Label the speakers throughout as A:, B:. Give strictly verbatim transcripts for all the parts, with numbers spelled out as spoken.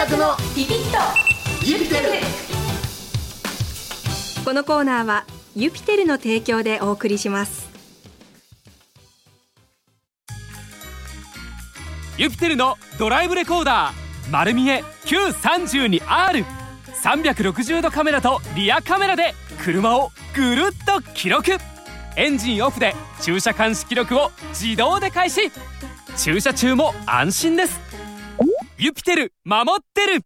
A: 拓の
B: ピピッと
A: ユピテル。
C: このコーナーはユピテルの提供でお送りします。
D: ユピテルのドライブレコーダー丸見え キューさんじゅうにアール さんびゃくろくじゅうどカメラとリアカメラで車をぐるっと記録。エンジンオフで駐車監視記録を自動で開始。駐車中も安心です。ユピテル守ってる。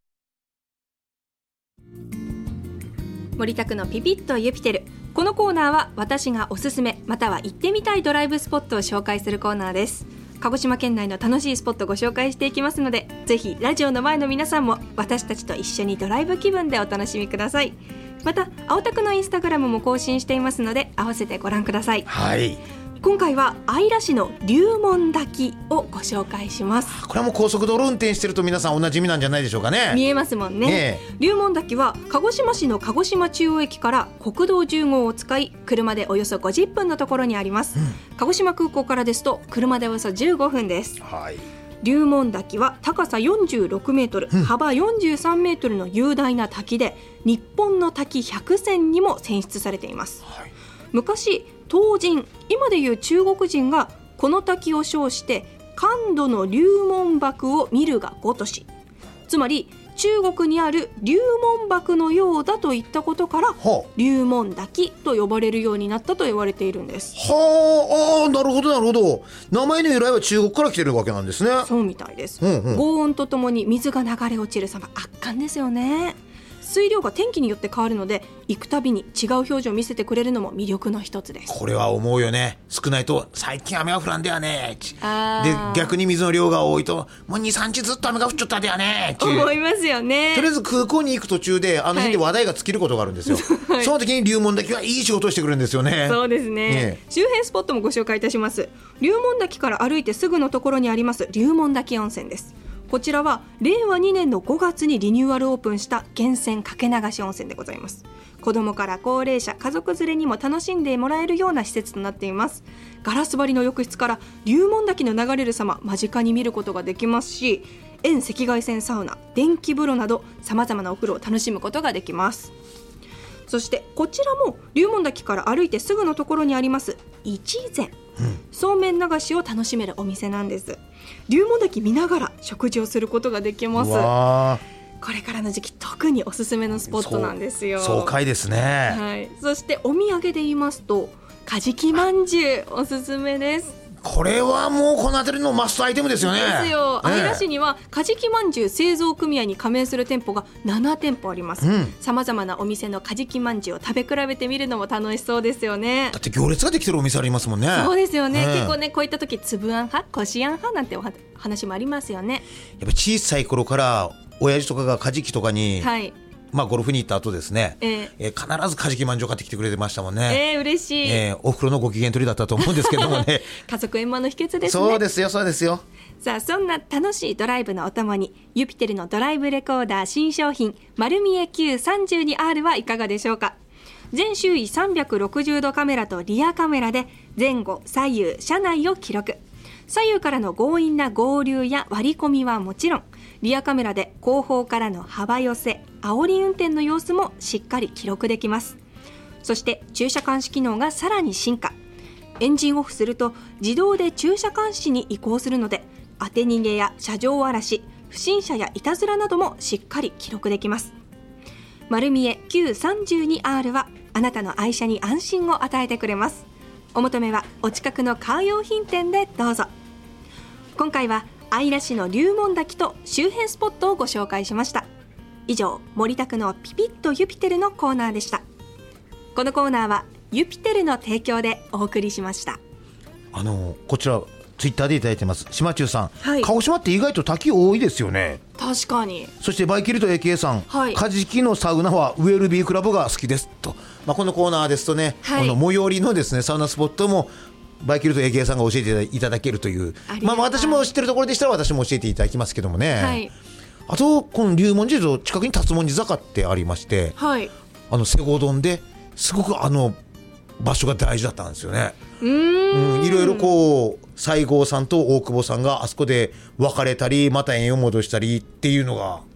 C: 森田区のピピッとユピテル。このコーナーは私がおすすめまたは行ってみたいドライブスポットを紹介するコーナーです。鹿児島県内の楽しいスポットをご紹介していきますので、ぜひラジオの前の皆さんも私たちと一緒にドライブ気分でお楽しみください。また青田区のインスタグラムも更新していますので合わせてご覧ください。
A: はい、
C: 今回は姶良市の龍門滝をご紹介します。
A: これはもう高速道路運転してると皆さんおなじみなんじゃないでしょうかね。
C: 見えますもんね、
A: ね
C: 龍門滝は鹿児島市の鹿児島中央駅から国道じゅうごを使い車でおよそごじゅっぷんのところにあります、うん、鹿児島空港からですと車でおよそじゅうごふんです。
A: はい、
C: 龍門滝は高さよんじゅうろくメートル、うん、幅よんじゅうさんメートルの雄大な滝で日本の滝ひゃくせんにも選出されています、はい、昔唐人、今でいう中国人がこの滝を称して感度の龍門瀑を見るがごとし、つまり中国にある龍門瀑のようだといったことから龍門滝と呼ばれるようになったと言われているんです。
A: はあ、あ、なるほどなるほど。名前の由来は中国から来てるわけなんですね。
C: そうみたいです、
A: うんうん、
C: 轟音とともに水が流れ落ちる様、圧巻ですよね。水量が天気によって変わるので行くたびに違う表情を見せてくれるのも魅力の一つです。
A: これは思うよね。少ないと最近雨が降らんでやね
C: あ
A: で、逆に水の量が多いともう にさんにちずっと雨が降っちゃったでやね
C: 思いますよね。
A: とりあえず空港に行く途中であの辺で話題が尽きることがあるんですよ、はい、その時に龍門滝はいい仕事をしてくれるんですよね。
C: そうですね、ね、周辺スポットもご紹介いたします。龍門滝から歩いてすぐのところにあります龍門滝温泉です。こちらはれいわにねんのごがつにリニューアルオープンした源泉かけ流し温泉でございます。子どもから高齢者、家族連れにも楽しんでもらえるような施設となっています。ガラス張りの浴室から龍門滝の流れる様間近に見ることができますし、遠赤外線サウナ、電気風呂などさまざまなお風呂を楽しむことができます。そしてこちらも龍門滝から歩いてすぐのところにあります一膳、うん、そうめん流しを楽しめるお店なんです。龍門滝見ながら食事をすることができます。
A: わ
C: これからの時期特におすすめのスポットなんですよ。
A: 爽快ですね、
C: はい、そしてお土産で言いますとカジキまんじゅうおすすめです。
A: これはもうこの辺りのマストアイテムですよね。
C: ですよ。姶良市にはカジキまんじゅう製造組合に加盟する店舗がななてんぽあります。さまざまなお店のカジキまんじゅうを食べ比べてみるのも楽しそうですよね。
A: だって行列ができてるお店ありますもんね。
C: そうですよね、
A: うん、
C: 結構ねこういった時粒あん派こしあん派なんてお話もありますよね。
A: やっぱ小さい頃から親父とかがカジキとかに、
C: はい、
A: まあ、ゴルフに行った後ですね、
C: えー
A: えー、必ずカジキまんじゅう買ってきてくれてましたもんね。
C: えー、嬉しい、
A: えー、お袋のご機嫌取りだったと思うんですけどもね
C: 家族円満の秘訣ですね。
A: そうですよそうですよ。
C: さあそんな楽しいドライブのお供にユピテルのドライブレコーダー新商品丸見え キューさんじゅうにアール はいかがでしょうか。全周囲さんびゃくろくじゅうどカメラとリアカメラで前後左右車内を記録。左右からの強引な合流や割り込みはもちろん、リアカメラで後方からの幅寄せ、煽り運転の様子もしっかり記録できます。そして駐車監視機能がさらに進化。エンジンオフすると自動で駐車監視に移行するので、当て逃げや車上荒らし、不審者やいたずらなどもしっかり記録できます。丸見え キューさんじゅうにアール はあなたの愛車に安心を与えてくれます。お求めはお近くのカー用品店でどうぞ。今回は姶良市の龍門滝と周辺スポットをご紹介しました。以上、森田区のピピッとユピテルのコーナーでした。このコーナーはユピテルの提供でお送りしました。
A: あのこちらツイッターでいただいてます。島中さん、
C: はい、
A: 鹿児島って意外と滝多いですよね。
C: 確かに。
A: そしてバイキルト エーケー さん、
C: はい、
A: カジキのサウナはウェルビークラブが好きですと、まあ、このコーナーですとね、はい、この最寄りのですねサウナスポットもバイキルト エーケー さんが教えていただけるという、まあ、私も知ってるところでしたら私も教えていただきますけどもね、はい、あとこの龍門寺と近くに辰文字坂ってありまして、はい、あの瀬古丼ですごくあの場所が大事だったんですよね。うーん、いろいろこう西郷さんと大久保さんがあそこで別れたりまた縁を戻したりっていうのが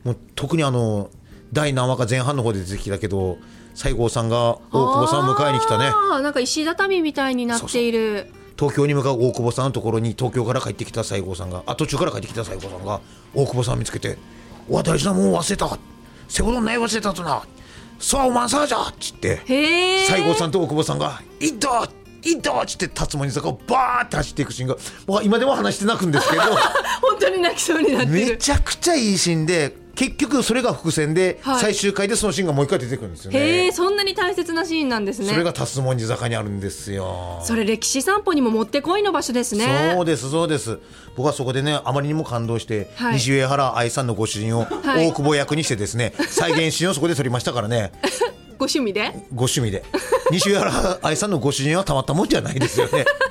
A: もう特にあの第何話か前半の方で出てきたけど、西郷さんが大久保さんを迎えに来たね。
C: あ、なんか石畳みたいになっている。そうそう、
A: 東京に向かう大久保さんのところに東京から帰ってきた西郷さんが、あ途中から帰ってきた西郷さんが大久保さんを見つけて、わ大事なもん忘れた、背ほどない忘れたとな、そうはおまんさじゃっつって、
C: へ
A: 西郷さんと大久保さんがいったいったっつって辰森坂をバーって走っていくシーンが、僕は今でも話して泣くんですけど
C: 本当に泣きそうになってる。
A: めちゃくちゃいいシーンで、結局それが伏線で、
C: はい、
A: 最終回でそのシーンがもう一回出てくるんですよね。
C: へえ、そんなに大切なシーンなんですね。
A: それが辰森坂にあるんですよ。
C: それ歴史散歩にももってこいの場所ですね。
A: そうですそうです。僕はそこでね、あまりにも感動して、はい、西上原愛さんのご主人を大久保役にしてですね、はい、再現シーンをそこで撮りましたからね
C: ご趣味で
A: ご趣味で西上原愛さんのご主人はたまったもんじゃないですよね